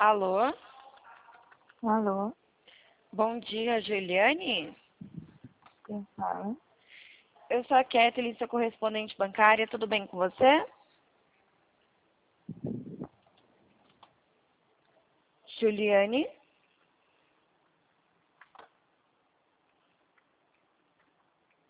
Alô? Alô, Bom dia, Juliane? quem fala? Eu sou a Kathleen, sua correspondente bancária. Tudo bem com você? Juliane?